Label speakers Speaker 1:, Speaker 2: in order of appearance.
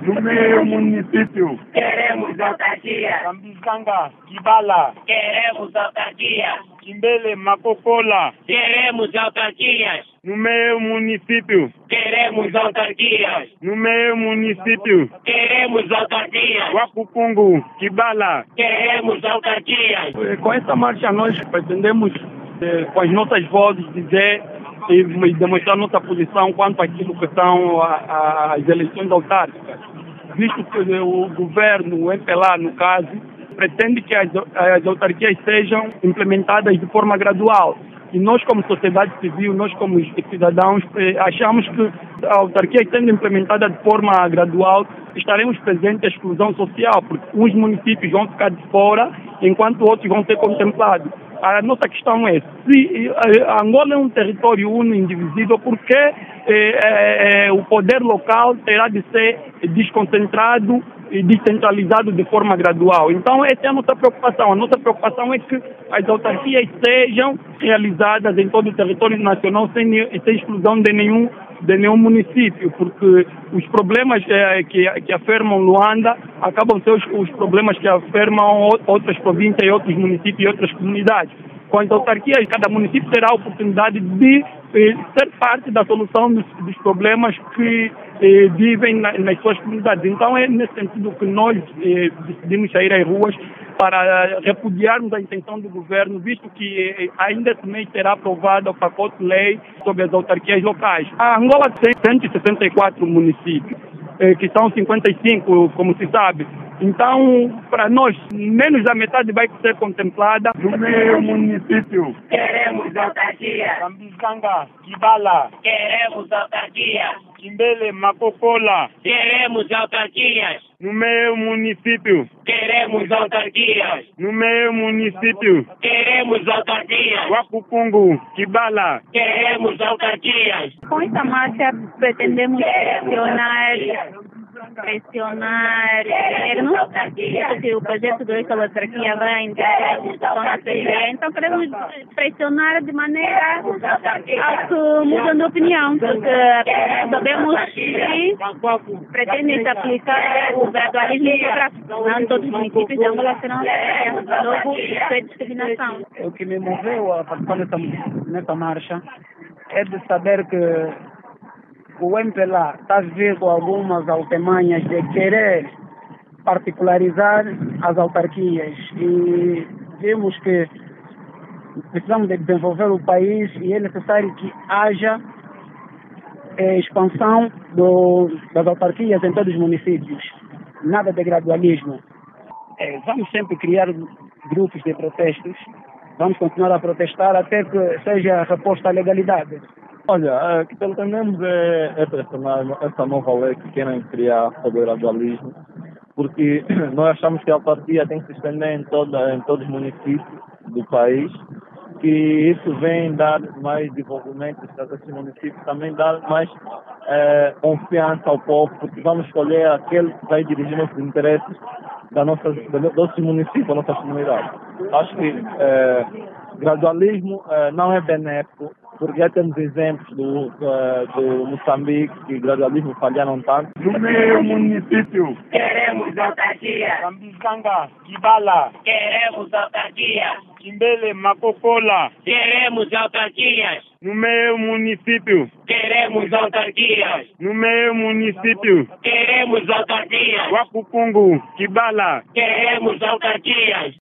Speaker 1: No meu município.
Speaker 2: Queremos autarquia.
Speaker 1: Cambizanga, Kibala,
Speaker 2: Queremos autarquia.
Speaker 1: Quimbele, Macocola.
Speaker 2: Queremos autarquias.
Speaker 1: No meu município.
Speaker 2: Queremos autarquias.
Speaker 1: No meu município.
Speaker 2: Queremos autarquias.
Speaker 1: Wakukungu, Kibala.
Speaker 2: Queremos autarquias.
Speaker 3: Com essa marcha nós pretendemos, com as nossas vozes, dizer e demonstrar nossa posição quanto àquilo que são as eleições autárquicas, visto que o governo, o MPLA no caso, pretende que as autarquias sejam implementadas de forma gradual. E nós, como sociedade civil, nós como cidadãos, achamos que a autarquia sendo implementada de forma gradual, estaremos presentes à exclusão social, porque uns municípios vão ficar de fora, enquanto outros vão ser contemplados. A nossa questão é, se Angola é um território único, indivisível, por que o poder local terá de ser desconcentrado e descentralizado de forma gradual? Então, essa é a nossa preocupação. A nossa preocupação é que as autarquias sejam realizadas em todo o território nacional sem exclusão de nenhum município, porque os problemas que afirmam Luanda acabam ser os problemas que afirmam outras províncias, outros municípios e outras comunidades. Com as autarquias, cada município terá a oportunidade de ser parte da solução dos problemas que vivem nas suas comunidades. Então é nesse sentido que nós decidimos sair às ruas para repudiarmos a intenção do governo, visto que ainda esse mês será aprovado o pacote de lei sobre as autarquias locais. A Angola tem 164 municípios, que são 55, como se sabe. Então, para nós, menos da metade vai ser contemplada.
Speaker 1: No meu município.
Speaker 2: Queremos autarquia.
Speaker 1: Cambizanga, Kibala,
Speaker 2: Queremos autarquia.
Speaker 1: Quimbele, Macocola.
Speaker 2: Queremos autarquias.
Speaker 1: No meu município.
Speaker 2: Queremos autarquias.
Speaker 1: No meu município.
Speaker 2: Queremos autarquias.
Speaker 1: Wakukungu, Kibala.
Speaker 2: Queremos autarquias.
Speaker 4: Com essa marcha pretendemos pressionar o governo, porque o projeto de lei sobre a autarquia vai entrar em discussão na Assembleia. Então queremos pressionar de maneira a que mudem de opinião, porque sabemos que pretendem se aplicar o gradualismo geográfico. Não todos os municípios de Angola serão logo sem discriminação.
Speaker 3: O que me moveu a participar nessa marcha é de saber que o MPLA está vendo algumas altemanhas de querer particularizar as autarquias e vimos que precisamos de desenvolver o país e é necessário que haja expansão das autarquias em todos os municípios. Nada de gradualismo. Vamos sempre criar grupos de protestos, vamos continuar a protestar até que seja reposta a legalidade.
Speaker 5: Olha, o que pretendemos é pressionar essa nova lei que querem criar sobre o gradualismo, porque nós achamos que a autarquia tem que se estender em todos os municípios do país, que isso vem dar mais desenvolvimento a esses municípios, também dar mais confiança ao povo, porque vamos escolher aquele que vai dirigir nossos interesses do nosso município, da nossa comunidade. Acho que gradualismo não é benéfico, porque já temos exemplos do Moçambique que gradualismo falharam tanto.
Speaker 1: No meu município.
Speaker 2: Queremos autarquia.
Speaker 1: Cambizanga, Kibala,
Speaker 2: Queremos autarquia.
Speaker 1: Quimbele, Macocola.
Speaker 2: Queremos autarquias.
Speaker 1: No meu município.
Speaker 2: Queremos autarquias.
Speaker 1: No meu município.
Speaker 2: Queremos autarquias.
Speaker 1: Wakukungu, Kibala.
Speaker 2: Queremos autarquias.